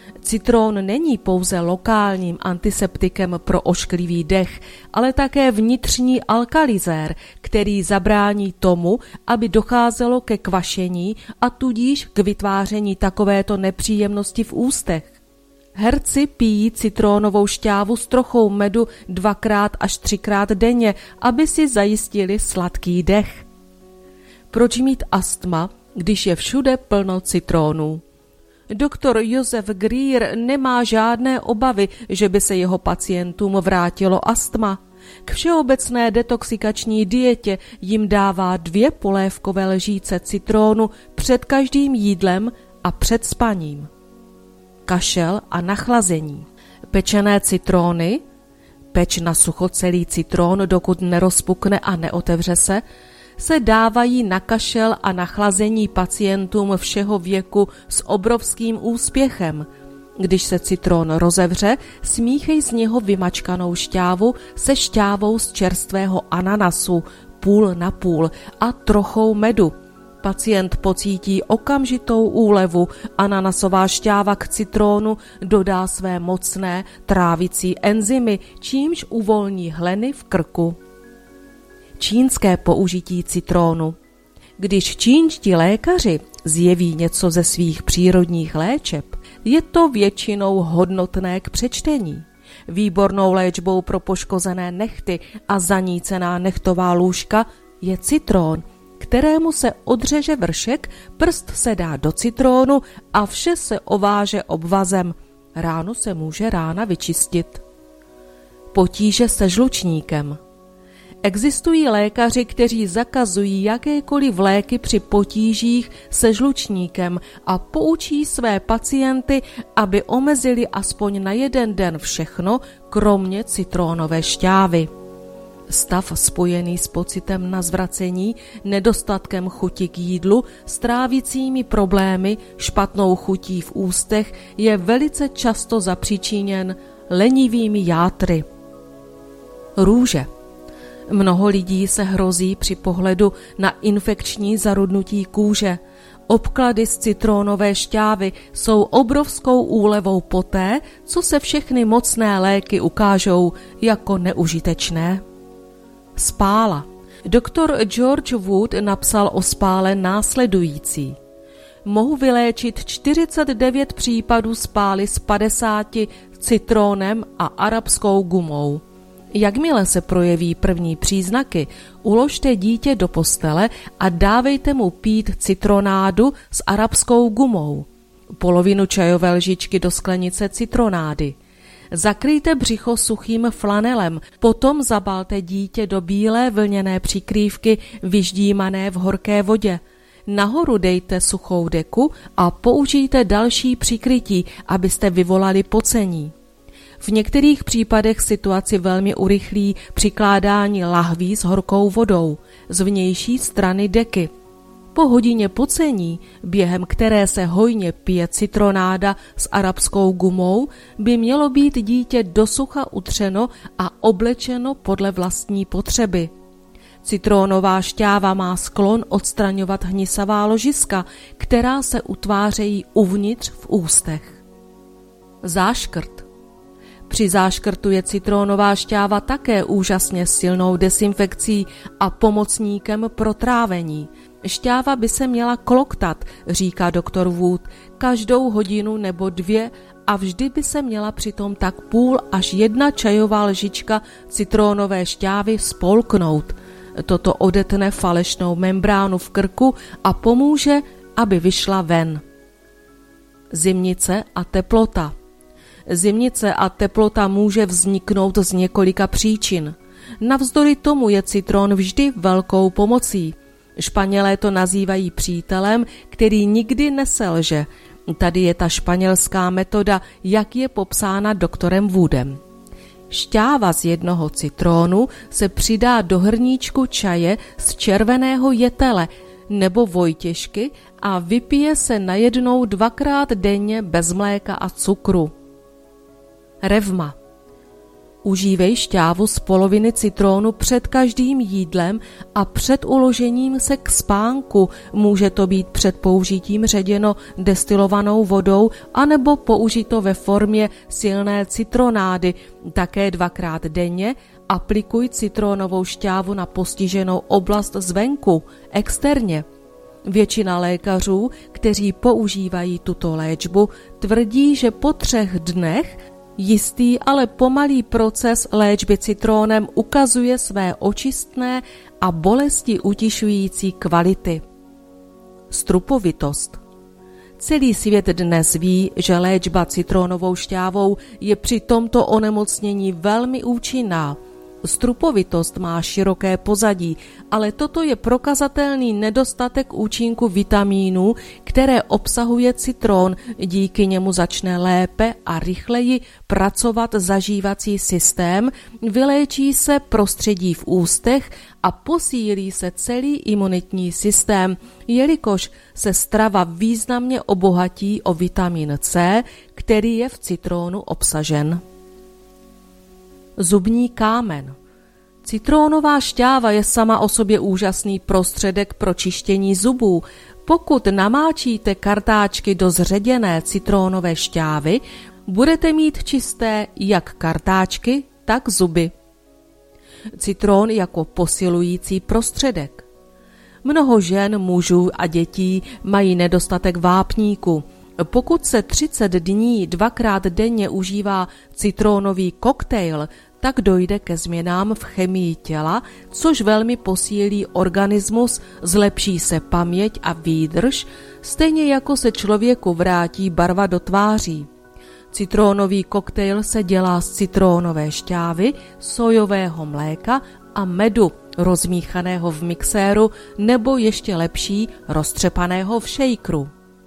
Citron není pouze lokálním antiseptikem pro ošklivý dech, ale také vnitřní alkalizér, který zabrání tomu, aby docházelo ke kvašení a tudíž k vytváření takovéto nepříjemnosti v ústech. Herci pijí citronovou šťávu s trochou medu dvakrát až třikrát denně, aby si zajistili sladký dech. Proč mít astma, když je všude plno citronů? Doktor Josef Greer nemá žádné obavy, že by se jeho pacientům vrátilo astma. K všeobecné detoxikační dietě jim dává dvě polévkové lžíce citronu před každým jídlem a před spaním. Kašel a nachlazení. Pečené citrony, peč na sucho celý citron, dokud nerozpukne a neotevře se, se dávají na kašel a nachlazení pacientům všeho věku s obrovským úspěchem. Když se citron rozevře, smíchej z něho vymačkanou šťávu se šťávou z čerstvého ananasu, půl na půl a trochou medu. Pacient pocítí okamžitou úlevu, ananasová šťáva k citronu dodá své mocné trávicí enzymy, čímž uvolní hleny v krku. Čínské použití citronu. Když čínští lékaři zjeví něco ze svých přírodních léčeb, je to většinou hodnotné k přečtení. Výbornou léčbou pro poškozené nehty a zanícená nehtová lůžka je citron, kterému se odřeže vršek, prst se dá do citrónu a vše se ováže obvazem. Ránu se může rána vyčistit. Potíže se žlučníkem. Existují lékaři, kteří zakazují jakékoliv léky při potížích se žlučníkem a poučí své pacienty, aby omezili aspoň na jeden den všechno, kromě citrónové šťávy. Stav spojený s pocitem na zvracení, nedostatkem chuti k jídlu, s trávicími problémy, špatnou chutí v ústech je velice často zapříčiněn lenivými játry. Růže. Mnoho lidí se hrozí při pohledu na infekční zarudnutí kůže. Obklady z citrónové šťávy jsou obrovskou úlevou poté, co se všechny mocné léky ukážou jako neužitečné. Spála. Doktor George Wood napsal o spále následující. Mohu vyléčit čtyřicet devět případů spály z padesáti citrónem a arabskou gumou. Jakmile se projeví první příznaky, uložte dítě do postele a dávejte mu pít citronádu s arabskou gumou. Polovinu čajové lžičky do sklenice citronády. Zakryjte břicho suchým flanelem, potom zabalte dítě do bílé vlněné přikrývky vyždímané v horké vodě. Nahoru dejte suchou deku a použijte další přikrytí, abyste vyvolali pocení. V některých případech situaci velmi urychlí přikládání lahví s horkou vodou z vnější strany deky. Po hodině pocení, během které se hojně pije citronáda s arabskou gumou, by mělo být dítě do sucha utřeno a oblečeno podle vlastní potřeby. Citrónová šťáva má sklon odstraňovat hnisavá ložiska, která se utvářejí uvnitř v ústech. Záškrt. Při záškrtu je citrónová šťáva také úžasně silnou dezinfekcí a pomocníkem pro trávení. Šťáva by se měla kloktat, říká doktor Wood, každou hodinu nebo dvě a vždy by se měla přitom tak půl až jedna čajová lžička citrónové šťávy spolknout. Toto odetne falešnou membránu v krku a pomůže, aby vyšla ven. Zimnice a teplota. Zimnice a teplota může vzniknout z několika příčin. Navzdory tomu je citron vždy velkou pomocí. Španělé to nazývají přítelem, který nikdy neselže. Tady je ta španělská metoda, jak je popsána doktorem Woodem. Šťáva z jednoho citrónu se přidá do hrníčku čaje z červeného jetele nebo vojtěžky a vypije se najednou dvakrát denně bez mléka a cukru. Revma. Užívej šťávu z poloviny citrónu před každým jídlem a před uložením se k spánku. Může to být před použitím ředěno destilovanou vodou anebo použito ve formě silné citronády. Také dvakrát denně aplikuj citronovou šťávu na postiženou oblast zvenku, externě. Většina lékařů, kteří používají tuto léčbu, tvrdí, že po třech dnech jistý, ale pomalý proces léčby citrónem ukazuje své očistné a bolesti utišující kvality. Strupovitost. Celý svět dnes ví, že léčba citronovou šťávou je při tomto onemocnění velmi účinná. Strupovitost má široké pozadí, ale toto je prokazatelný nedostatek účinku vitamínů, které obsahuje citron, díky němu začne lépe a rychleji pracovat zažívací systém, vyléčí se prostředí v ústech a posílí se celý imunitní systém, jelikož se strava významně obohatí o vitamin C, který je v citrónu obsažen. Zubní kámen. Citrónová šťáva je sama o sobě úžasný prostředek pro čištění zubů. Pokud namáčíte kartáčky do zředěné citrónové šťávy, budete mít čisté jak kartáčky, tak zuby. Citron jako posilující prostředek. Mnoho žen, mužů a dětí mají nedostatek vápníku. Pokud se třicet dní dvakrát denně užívá citronový koktejl, tak dojde ke změnám v chemii těla, což velmi posílí organismus, zlepší se paměť a výdrž, stejně jako se člověku vrátí barva do tváří. Citronový koktejl se dělá z citronové šťávy, sojového mléka a medu, rozmíchaného v mixéru nebo ještě lepší, roztřepaného v šejkru.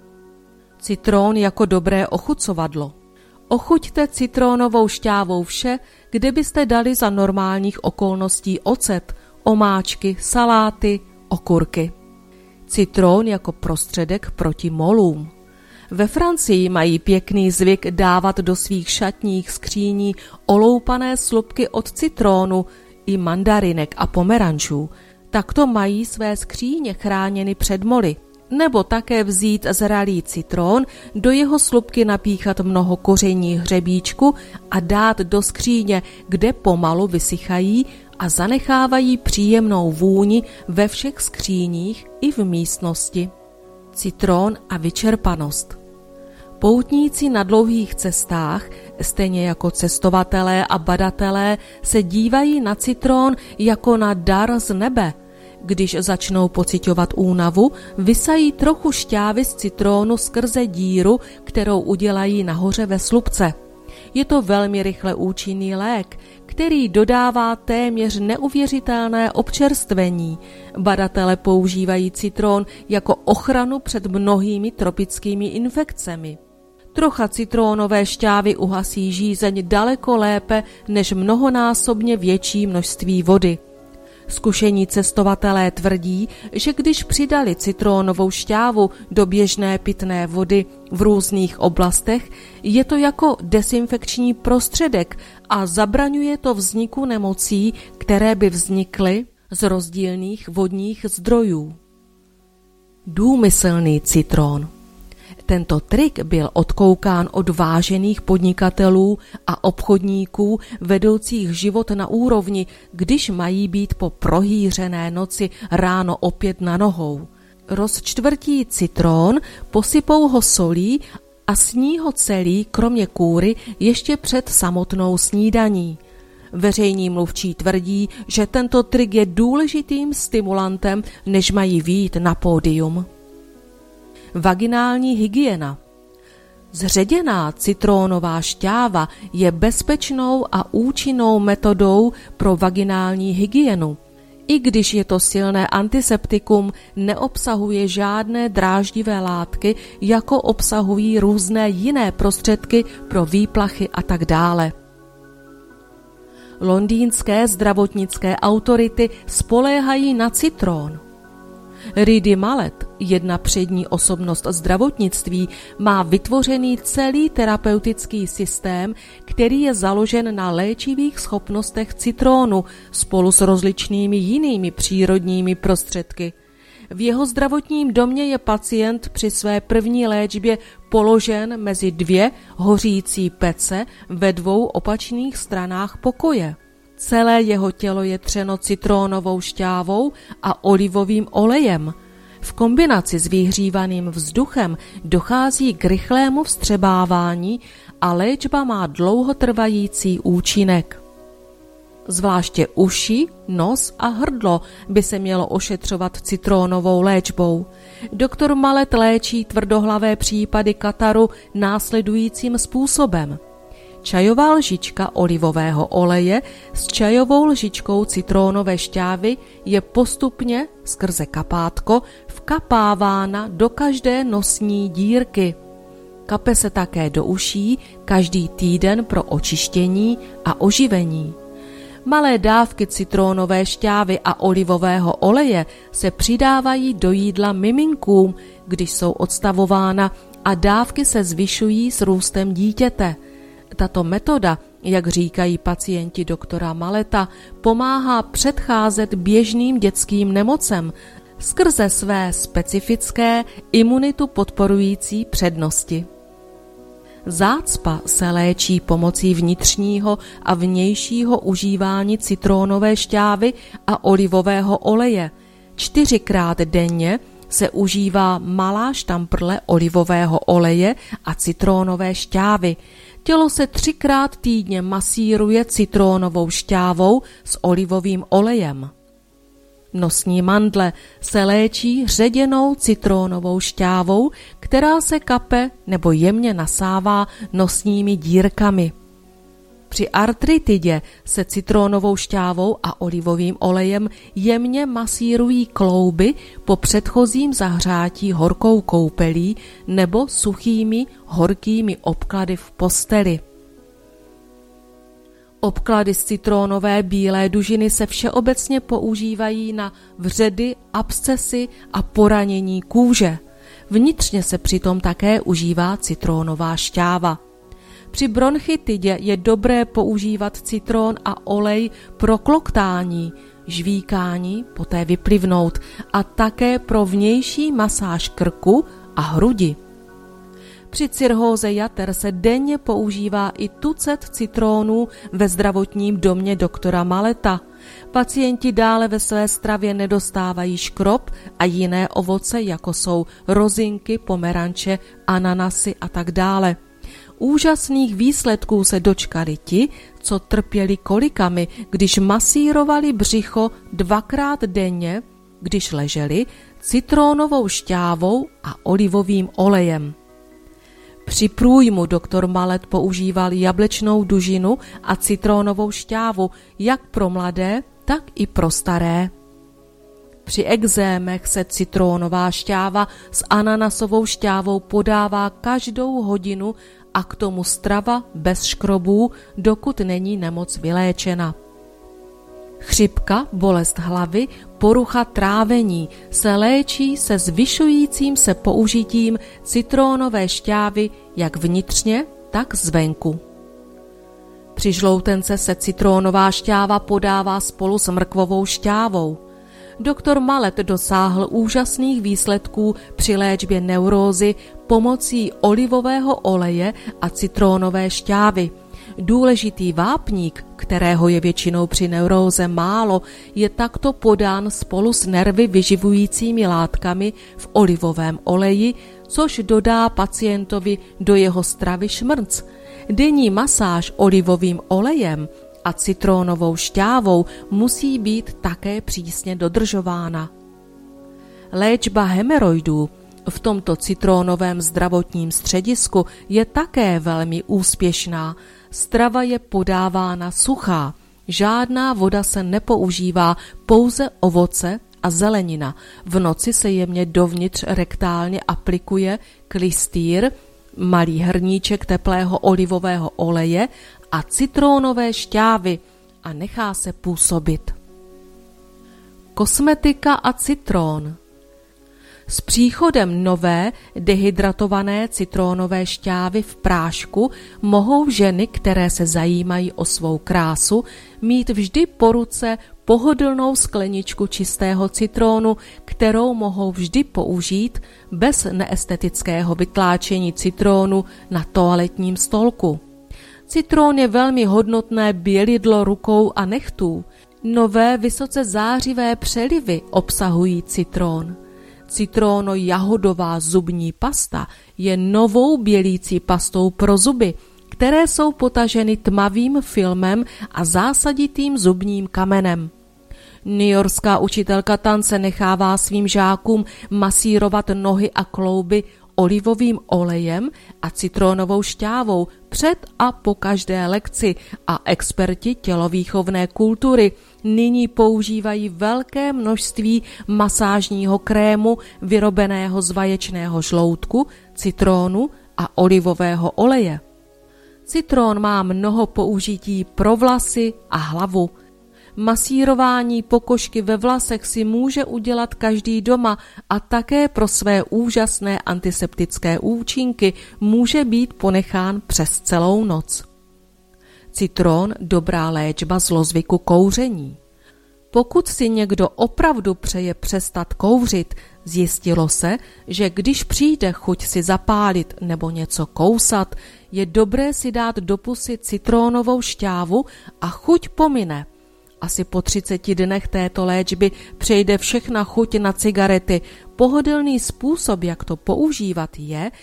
Citron jako dobré ochucovadlo. Ochuťte citronovou šťávou vše, kde byste dali za normálních okolností ocet, omáčky, saláty, okurky. Citron jako prostředek proti molům. Ve Francii mají pěkný zvyk dávat do svých šatních skříní oloupané slupky od citrónu i mandarinek a pomerančů. Takto mají své skříně chráněny před moly. Nebo také vzít zralý citron, do jeho slupky napíchat mnoho koření hřebíčku a dát do skříně, kde pomalu vysychají a zanechávají příjemnou vůni ve všech skříních i v místnosti. Citron a vyčerpanost. Poutníci na dlouhých cestách, stejně jako cestovatelé a badatelé, se dívají na citron jako na dar z nebe. Když začnou pociťovat únavu, vysají trochu šťávy z citrónu skrze díru, kterou udělají nahoře ve slupce. Je to velmi rychle účinný lék, který dodává téměř neuvěřitelné občerstvení. Badatelé používají citron jako ochranu před mnohými tropickými infekcemi. Trocha citronové šťávy uhasí žízeň daleko lépe než mnohonásobně větší množství vody. Zkušení cestovatelé tvrdí, že když přidali citronovou šťávu do běžné pitné vody v různých oblastech, je to jako dezinfekční prostředek a zabraňuje to vzniku nemocí, které by vznikly z rozdílných vodních zdrojů. Důmyslný citron. Tento trik byl odkoukán od vážených podnikatelů a obchodníků vedoucích život na úrovni, když mají být po prohýřené noci ráno opět na nohou. Rozčtvrtí citron, posypou ho solí a sní ho celý, kromě kůry, ještě před samotnou snídaní. Veřejní mluvčí tvrdí, že tento trik je důležitým stimulantem, než mají vyjít na pódium. Vaginální hygiena. Zředěná citronová šťáva je bezpečnou a účinnou metodou pro vaginální hygienu. I když je to silné antiseptikum, neobsahuje žádné dráždivé látky, jako obsahují různé jiné prostředky pro výplachy a tak dále. Londýnské zdravotnické autority spoléhají na citron. Ridy Mallet, jedna přední osobnost zdravotnictví, má vytvořený celý terapeutický systém, který je založen na léčivých schopnostech citronu spolu s rozličnými jinými přírodními prostředky. V jeho zdravotním domě je pacient při své první léčbě položen mezi dvě hořící pece ve dvou opačných stranách pokoje. Celé jeho tělo je třeno citronovou šťávou a olivovým olejem. V kombinaci s vyhřívaným vzduchem dochází k rychlému vstřebávání a léčba má dlouhotrvající účinek. Zvláště uši, nos a hrdlo by se mělo ošetřovat citronovou léčbou. Doktor Mallet léčí tvrdohlavé případy kataru následujícím způsobem. Čajová lžička olivového oleje s čajovou lžičkou citronové šťávy je postupně skrze kapátko vkapávána do každé nosní dírky. Kape se také do uší každý týden pro očištění a oživení. Malé dávky citronové šťávy a olivového oleje se přidávají do jídla miminkům, když jsou odstavována, a dávky se zvyšují s růstem dítěte. Tato metoda, jak říkají pacienti doktora Malleta, pomáhá předcházet běžným dětským nemocem skrze své specifické imunitu podporující přednosti. Zácpa se léčí pomocí vnitřního a vnějšího užívání citronové šťávy a olivového oleje. Čtyřikrát denně se užívá malá štamprle olivového oleje a citronové šťávy. Tělo se třikrát týdně masíruje citrónovou šťávou s olivovým olejem. Nosní mandle se léčí ředěnou citrónovou šťávou, která se kape nebo jemně nasává nosními dírkami. Při artritidě se citrónovou šťávou a olivovým olejem jemně masírují klouby po předchozím zahřátí horkou koupelí nebo suchými horkými obklady v posteli. Obklady z citrónové bílé dužiny se všeobecně používají na vředy, abscesy a poranění kůže. Vnitřně se přitom také užívá citrónová šťáva. Při bronchitidě je dobré používat citron a olej pro kloktání, žvíkání, poté vyplivnout a také pro vnější masáž krku a hrudi. Při cirhóze jater se denně používá i tucet citrónů ve zdravotním domě doktora Maleta. Pacienti dále ve své stravě nedostávají škrob a jiné ovoce, jako jsou rozinky, pomeranče, ananasy a tak dále. Úžasných výsledků se dočkali ti, co trpěli kolikami, když masírovali břicho dvakrát denně, když leželi, citrónovou šťávou a olivovým olejem. Při průjmu doktor Malet používal jablečnou dužinu a citrónovou šťávu jak pro mladé, tak i pro staré. Při exémech se citrónová šťáva s ananasovou šťávou podává každou hodinu a k tomu strava bez škrobů, dokud není nemoc vyléčena. Chřipka, bolest hlavy, porucha trávení se léčí se zvyšujícím se použitím citrónové šťávy jak vnitřně, tak zvenku. Při žloutence se citrónová šťáva podává spolu s mrkvovou šťávou. Doktor Malet dosáhl úžasných výsledků při léčbě neurózy pomocí olivového oleje a citrónové šťávy. Důležitý vápník, kterého je většinou při neuróze málo, je takto podán spolu s nervy vyživujícími látkami v olivovém oleji, což dodá pacientovi do jeho stravy šmrnc. Denní masáž olivovým olejem a citrónovou šťávou musí být také přísně dodržována. Léčba hemeroidů v tomto citrónovém zdravotním středisku je také velmi úspěšná. Strava je podávána suchá, žádná voda se nepoužívá, pouze ovoce a zelenina. V noci se jemně dovnitř rektálně aplikuje klystýr, malý hrníček teplého olivového oleje a citrónové šťávy a nechá se působit. Kosmetika a citron. S příchodem nové dehydratované citrónové šťávy v prášku mohou ženy, které se zajímají o svou krásu, mít vždy po ruce pohodlnou skleničku čistého citrónu, kterou mohou vždy použít bez neestetického vytláčení citrónu na toaletním stolku. Citrón je velmi hodnotné bělidlo rukou a nechtů. Nové vysoce zářivé přelivy obsahují citrón. Citróno-jahodová zubní pasta je novou bělící pastou pro zuby, které jsou potaženy tmavým filmem a zásaditým zubním kamenem. Newyorská učitelka tance nechává svým žákům masírovat nohy a klouby olivovým olejem a citrónovou šťávou před a po každé lekci a experti tělovýchovné kultury nyní používají velké množství masážního krému vyrobeného z vaječného žloutku, citrónu a olivového oleje. Citrón má mnoho použití pro vlasy a hlavu. Masírování pokožky ve vlasech si může udělat každý doma a také pro své úžasné antiseptické účinky může být ponechán přes celou noc. Citron – dobrá léčba zlozvyku kouření. Pokud si někdo opravdu přeje přestat kouřit, zjistilo se, že když přijde chuť si zapálit nebo něco kousat, je dobré si dát do pusy citrónovou šťávu a chuť pomine. Asi po třiceti dnech této léčby přejde všechna chuť na cigarety. Pohodlný způsob, jak to používat, je,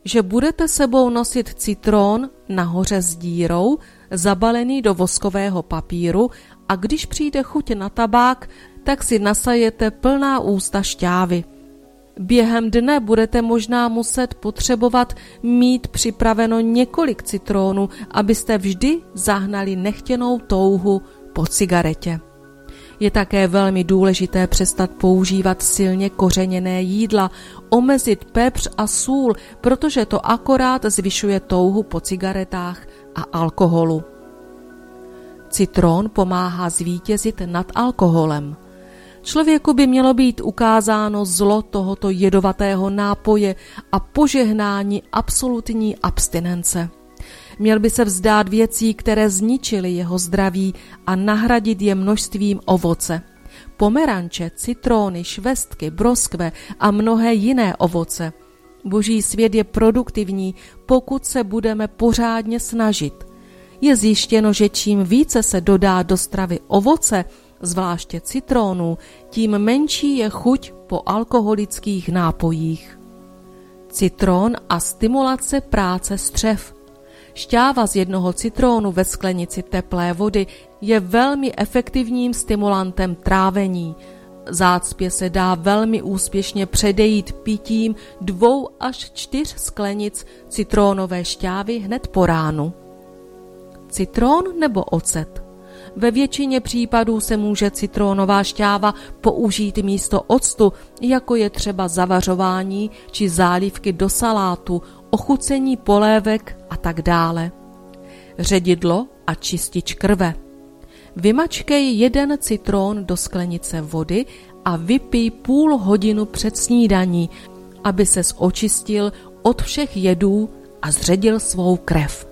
že budete sebou nosit citron nahoře s dírou, zabalený do voskového papíru, a když přijde chuť na tabák, tak si nasajete plná ústa šťávy. Během dne budete možná muset potřebovat mít připraveno několik citronů, abyste vždy zahnali nechtěnou touhu po cigaretě. Je také velmi důležité přestat používat silně kořeněné jídla, omezit pepř a sůl, protože to akorát zvyšuje touhu po cigaretách a alkoholu. Citron pomáhá zvítězit nad alkoholem. Člověku by mělo být ukázáno zlo tohoto jedovatého nápoje a požehnání absolutní abstinence. Měl by se vzdát věcí, které zničily jeho zdraví, a nahradit je množstvím ovoce. Pomeranče, citróny, švestky, broskve a mnohé jiné ovoce. Boží svět je produktivní, pokud se budeme pořádně snažit. Je zjištěno, že čím více se dodá do stravy ovoce, zvláště citrónů, tím menší je chuť po alkoholických nápojích. Citron a stimulace práce střev. Šťáva z jednoho citrónu ve sklenici teplé vody je velmi efektivním stimulantem trávení. Zácpě se dá velmi úspěšně předejít pitím dvou až čtyř sklenic citrónové šťávy hned po ránu. Citron nebo ocet? Ve většině případů se může citrónová šťáva použít místo octu, jako je třeba zavařování či zálivky do salátu, ochucení polévek a tak dále. Ředidlo a čistič krve. Vymačkej jeden citron do sklenice vody a vypij půl hodinu před snídaní, aby ses očistil od všech jedů a zředil svou krev.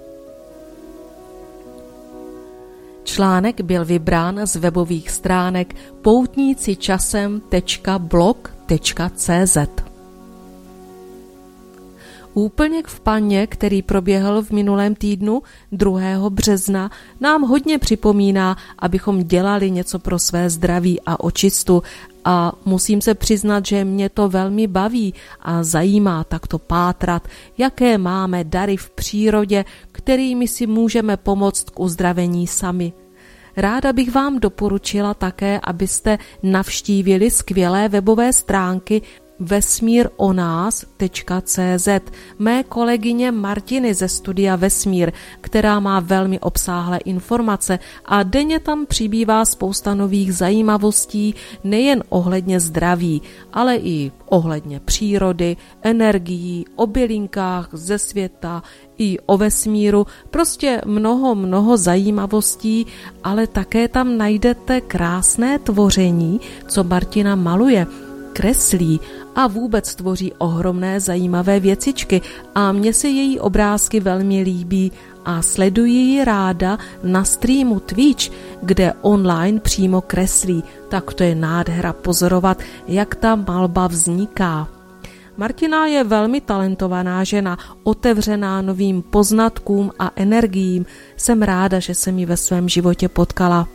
Článek byl vybrán z webových stránek poutníci časem tečka blog tečka cé zet. Úplněk v paně, který proběhl v minulém týdnu druhého března, nám hodně připomíná, abychom dělali něco pro své zdraví a očistu, a musím se přiznat, že mě to velmi baví a zajímá takto pátrat, jaké máme dary v přírodě, kterými si můžeme pomoct k uzdravení sami. Ráda bych vám doporučila také, abyste navštívili skvělé webové stránky vesmír o nás tečka cé zet mé kolegyně Martiny ze studia Vesmír, která má velmi obsáhlé informace a denně tam přibývá spousta nových zajímavostí nejen ohledně zdraví, ale i ohledně přírody, energií, o bylinkách ze světa i o vesmíru, prostě mnoho, mnoho zajímavostí, ale také tam najdete krásné tvoření, co Martina maluje, kreslí a vůbec tvoří ohromné zajímavé věcičky a mně se její obrázky velmi líbí a sleduji ji ráda na streamu Twitch, kde online přímo kreslí, tak to je nádhera pozorovat, jak ta malba vzniká. Martina je velmi talentovaná žena, otevřená novým poznatkům a energiím. Jsem ráda, že jsem ji ve svém životě potkala.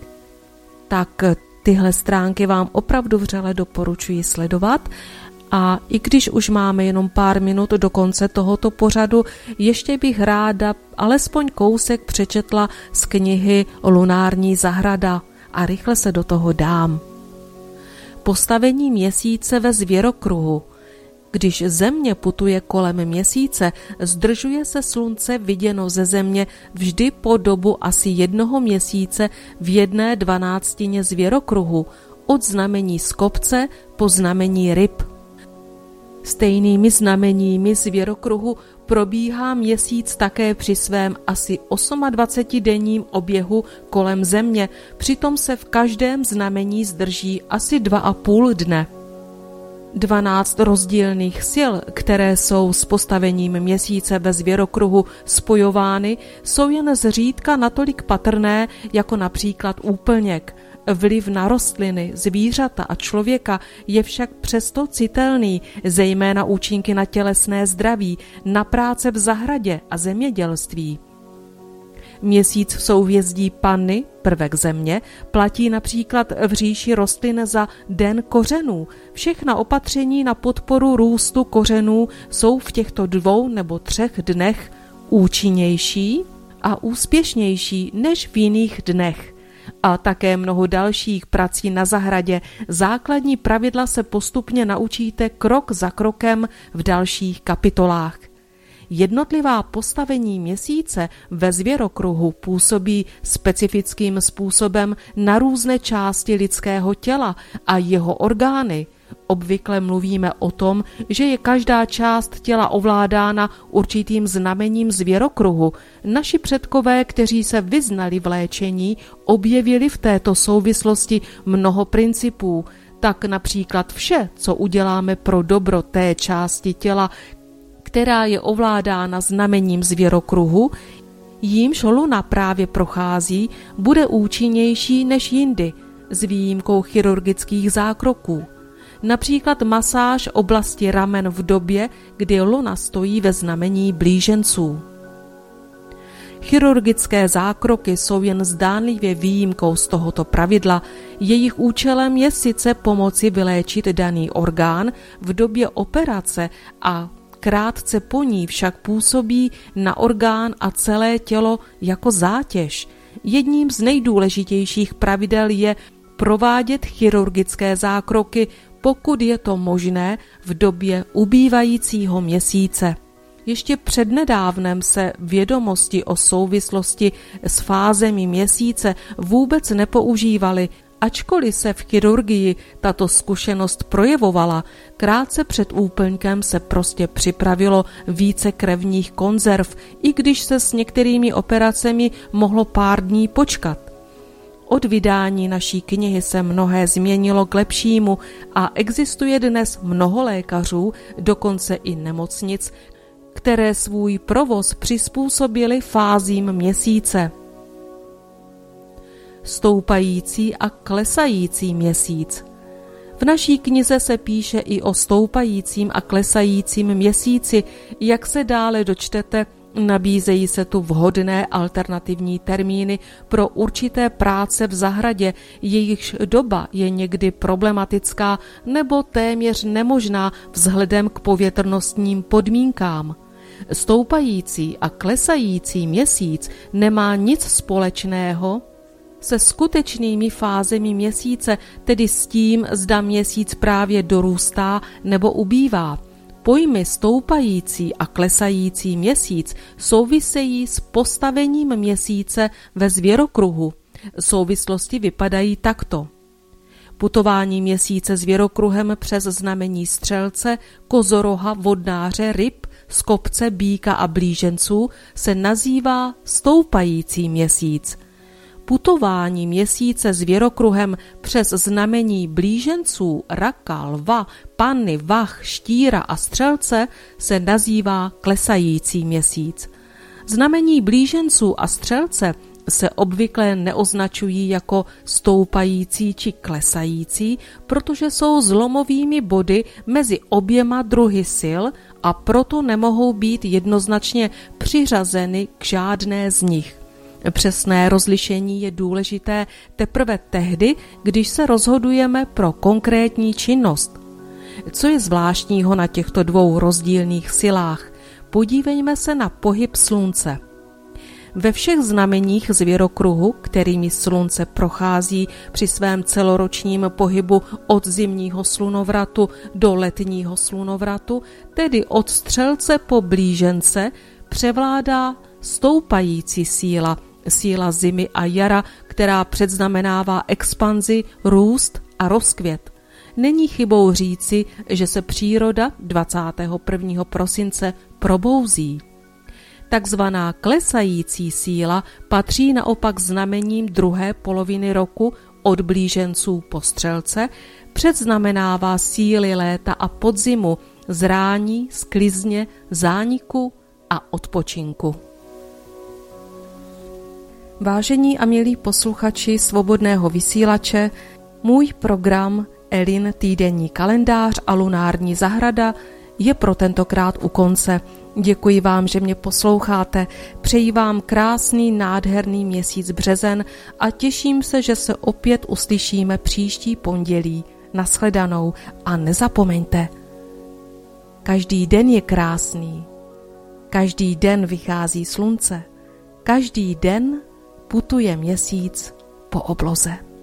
Tak tyhle stránky vám opravdu vřele doporučuji sledovat, a i když už máme jenom pár minut do konce tohoto pořadu, ještě bych ráda alespoň kousek přečetla z knihy Lunární zahrada a rychle se do toho dám. Postavení měsíce ve zvěrokruhu. Když Země putuje kolem měsíce, zdržuje se slunce viděno ze Země vždy po dobu asi jednoho měsíce v jedné dvanáctině zvěrokruhu, od znamení skopce po znamení ryb. Stejnými znameními zvěrokruhu probíhá měsíc také při svém asi dvacetiosmidenním oběhu kolem Země, přitom se v každém znamení zdrží asi dva a půl dne. Dvanáct rozdílných sil, které jsou s postavením měsíce ve zvěrokruhu spojovány, jsou jen zřídka natolik patrné, jako například úplněk. Vliv na rostliny, zvířata a člověka je však přesto citelný, zejména účinky na tělesné zdraví, na práce v zahradě a zemědělství. Měsíc v souhvězdí Panny, prvek země, platí například v říši rostlin za den kořenů. Všechna opatření na podporu růstu kořenů jsou v těchto dvou nebo třech dnech účinnější a úspěšnější než v jiných dnech. A také mnoho dalších prací na zahradě. Základní pravidla se postupně naučíte krok za krokem v dalších kapitolách. Jednotlivá postavení měsíce ve zvěrokruhu působí specifickým způsobem na různé části lidského těla a jeho orgány. Obvykle mluvíme o tom, že je každá část těla ovládána určitým znamením zvěrokruhu. Naši předkové, kteří se vyznali v léčení, objevili v této souvislosti mnoho principů. Tak například vše, co uděláme pro dobro té části těla, která je ovládána znamením zvěrokruhu, jímž luna právě prochází, bude účinnější než jindy, s výjimkou chirurgických zákroků. Například masáž oblasti ramen v době, kdy luna stojí ve znamení blíženců. Chirurgické zákroky jsou jen zdánlivě výjimkou z tohoto pravidla. Jejich účelem je sice pomoci vyléčit daný orgán v době operace a krátce po ní však působí na orgán a celé tělo jako zátěž. Jedním z nejdůležitějších pravidel je provádět chirurgické zákroky, pokud je to možné, v době ubývajícího měsíce. Ještě přednedávnem se vědomosti o souvislosti s fázemi měsíce vůbec nepoužívaly, ačkoliv se v chirurgii tato zkušenost projevovala. Krátce před úplňkem se prostě připravilo více krevních konzerv, i když se s některými operacemi mohlo pár dní počkat. Od vydání naší knihy se mnohé změnilo k lepšímu a existuje dnes mnoho lékařů, dokonce i nemocnic, které svůj provoz přizpůsobili fázím měsíce. Stoupající a klesající měsíc. V naší knize se píše i o stoupajícím a klesajícím měsíci. Jak se dále dočtete, nabízejí se tu vhodné alternativní termíny pro určité práce v zahradě, jejichž doba je někdy problematická nebo téměř nemožná vzhledem k povětrnostním podmínkám. Stoupající a klesající měsíc nemá nic společného se skutečnými fázemi měsíce, tedy s tím, zda měsíc právě dorůstá nebo ubývá. Pojmy stoupající a klesající měsíc souvisejí s postavením měsíce ve zvěrokruhu. Souvislosti vypadají takto. Putování měsíce zvěrokruhem přes znamení střelce, kozoroha, vodnáře, ryb, skopce, býka a blíženců se nazývá stoupající měsíc. Putování měsíce zvěrokruhem přes znamení blíženců, raka, lva, panny, vach, štíra a střelce se nazývá klesající měsíc. Znamení blíženců a střelce se obvykle neoznačují jako stoupající či klesající, protože jsou zlomovými body mezi oběma druhy sil a proto nemohou být jednoznačně přiřazeny k žádné z nich. Přesné rozlišení je důležité teprve tehdy, když se rozhodujeme pro konkrétní činnost. Co je zvláštního na těchto dvou rozdílných silách? Podívejme se na pohyb slunce. Ve všech znameních zvěrokruhu, kterými slunce prochází při svém celoročním pohybu od zimního slunovratu do letního slunovratu, tedy od střelce po blížence, převládá stoupající síla, síla zimy a jara, která předznamenává expanzi, růst a rozkvět. Není chybou říci, že se příroda dvacátého prvního prosince probouzí. Takzvaná klesající síla patří naopak znamením druhé poloviny roku od blíženců po střelce, předznamenává síly léta a podzimu, zrání, sklizně, zániku a odpočinku. Vážení a milí posluchači Svobodného vysílače, můj program Elin týdenní kalendář a lunární zahrada je pro tentokrát u konce. Děkuji vám, že mě posloucháte. Přeji vám krásný, nádherný měsíc březen a těším se, že se opět uslyšíme příští pondělí. Nashledanou a nezapomeňte, každý den je krásný, každý den vychází slunce, každý den putuje měsíc po obloze.